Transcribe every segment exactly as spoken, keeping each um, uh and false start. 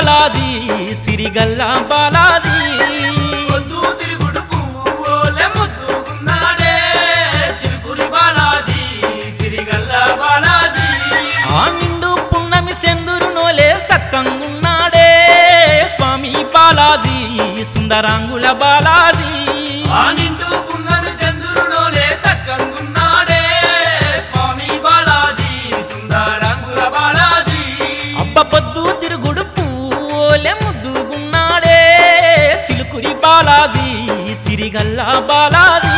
బాలాజీ సిరిగల్ల బాలాజీ పొద్దు తిరుగుడు పువ్వులే ముద్దుకున్నాడే చిలుకూరి బాలాజీ సిరిగల్ల బాలాజీ ఆ నిండు పున్నమి సెందురు నోలే సక్కంగున్నాడే స్వామి బాలాజీ సుందరాంగుల బాలాజీ ఆ నిండు పున్నమి చంద్రుడోలే చక్కంగున్నాడే స్వామి బాలాజీ సుందరంగుల బాలాజీ అబ్బ పొద్దు తిరుగుడు పూలే ముద్దుగున్నాడే చిలుకురి బాలాజీ సిరిగల్ల బాలాజీ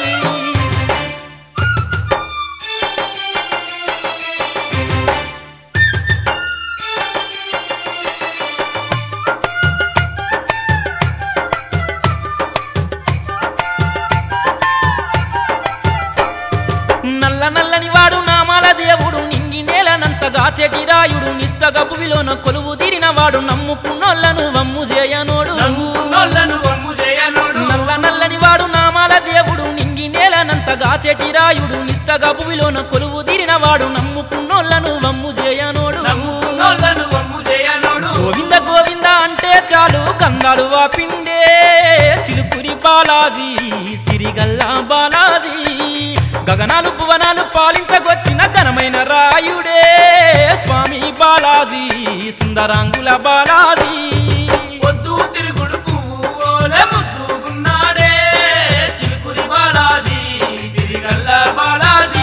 నల్ల నల్లని వాడు నామాల దేవుడు నింగి నేలనంతగా చెటిరాయుడు నిష్టగా భువిలోన కొలువు తీరిన వాడు నమ్ముకున్నోళ్లను వమ్ము చేయనోడు నమ్ముకున్నోళ్లను వమ్ము చేయనోడు నల్ల నల్లని వాడు నామాల దేవుడు నింగి నేలనంతగా చెటిరాయుడు నిష్టగా భువిలోన కొలువు తీరిన వాడు నమ్ముకున్నోళ్లను వమ్ము చేయనోడు నమ్ముకున్నోళ్లను వమ్ము చేయనోడు గోవింద గోవింద అంటే చాలు గంగాలు వాపిండే చిలుకురి బాలాజీ సిరిగల్ల బాలాజీ గగనాలు భువనాలు పాలించగొచ్చిన ఘనమైన రాయుడే స్వామి బాలాజీ సుందరాంగుల బాలాజీ పొద్దు తిరుగుడు పువ్వులే ముద్దుకున్నాడే చిలుకూరి బాలాజీ సిరిగల్ల బాలాజీ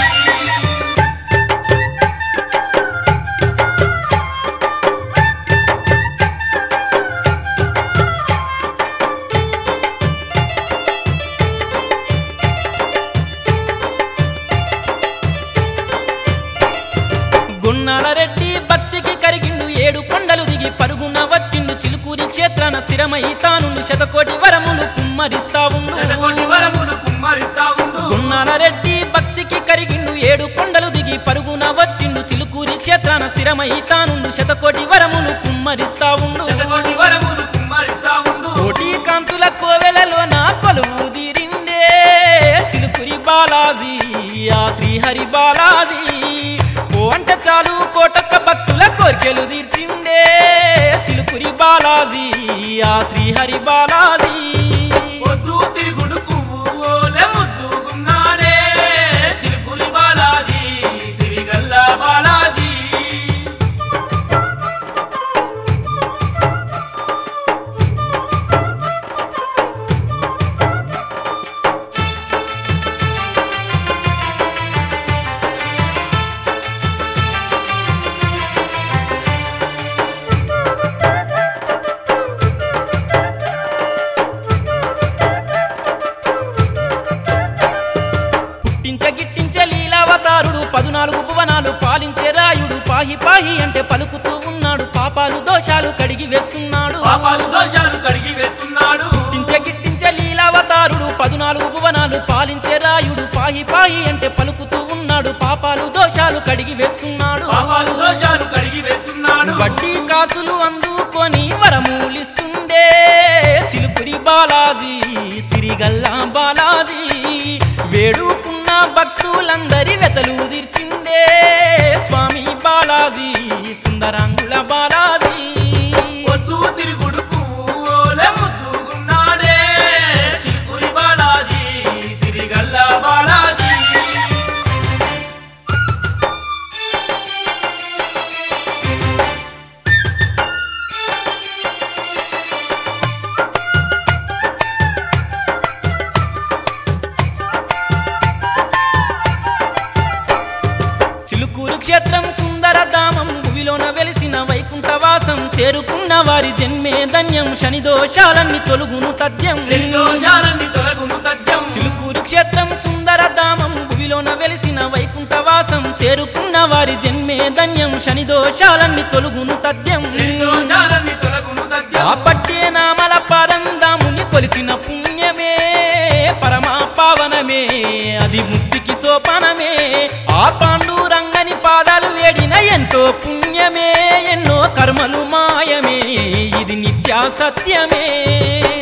గున్నాల రెడ్డి భక్తికి కరిగిండు ఏడు కొండలు దిగి పరుగున వచ్చిండు చిలుకూరి క్షేత్రాన స్థిరమై తాను శతకోటి వరములు కుమ్మరిస్తా ఉండు శతకోటి వరములు కుమ్మరిస్తా ఉండు గున్నాల రెడ్డి భక్తికి కరిగిండు ఏడు కొండలు దిగి పరుగున వచ్చిండు చిలుకూరి క్షేత్రాన స్థిరమై తాను శతకోటి వరములు కుమ్మరిస్తా ఉండు శతకోటి వరములు కుమ్మరిస్తా ఉండు కోటి కాంతుల కోవెలలోన కొలువు తీరిండే చిలుకురి బాలాజీ ఆ శ్రీహరి బాలాజీ ఓ అంటే చాలు కోటొక్క భక్తుల కోర్కెలు తీర్చిండే చిలుకురి బాలాజీ ఆ శ్రీహరి బాలాజీ పొద్దు తిరుగుడు పువ్వులే ముద్దుకున్నాడే చిలుకూరి బాలాజీ సిరిగల్ల బాలాజీ పుట్టించ గిట్టించ లీలావతారుడు పదునాలుగు భువనాలు పాలించే రాయుడు పాహి పాహి అంటే పలుకుతూ ఉన్నాడు పాపాలు దోషాలు కడిగి వేస్తున్నాడు పాపాలు దోషాలు కడిగి వేస్తున్నాడు పుట్టించ గిట్టించ లీలావతారుడు పదునాలుగు భువనాలు పాలించే రాయుడు పాహి పాహి అంటే పలుకుతూ ఉన్నాడు పాపాలు దోషాలు కడిగి వేస్తున్నాడు పాపాలు దోషాలు కడిగి వేస్తున్నాడు వడ్డీ కాసులు అందుకొని వరమూలిస్తుండే చిలుకురి బాలాజీ సిరిగల్ల బాలాజీ వేడుకున్న భక్తులందరి వెతలు తీర్చిండే స్వామి బాలాజీ సుందరాంగుల బాలాజీ పొద్దు తిరుగుడు పువ్వులే ముద్దుకున్నాడే చిలుకూరి బాలాజీ సిరిగల్ల బాలాజీ చిలుకూరు క్షేత్రం సుందరధామం భువిలోన వెలిసిన వైకుంఠవాసం చేరుకున్న వారి జన్మే ధన్యం శని దోషాలన్నీ తొలుగును తథ్యం దోషాలన్నీ తొలగును తథ్యం చిలుకూరు క్షేత్రం సుందరధామం భువిలోన వెలిసిన వైకుంఠవాసం చేరుకున్న వారి జన్మే ధన్యం శని దోషాలన్నీ తొలుగును తథ్యం దోషాలన్నీ తొలగును తథ్యం ఆ పట్టే నామల పరందాముని కొలిచిన పుణ్యమే పరమా పావనమే అది ముక్తికి సోపానమే ఆ పాండురంగని పాదాలు వేడిన ఎంతో పుణ్యమే ఎన్నో కర్మలు మాయమే ఇది నిత్య సత్యమే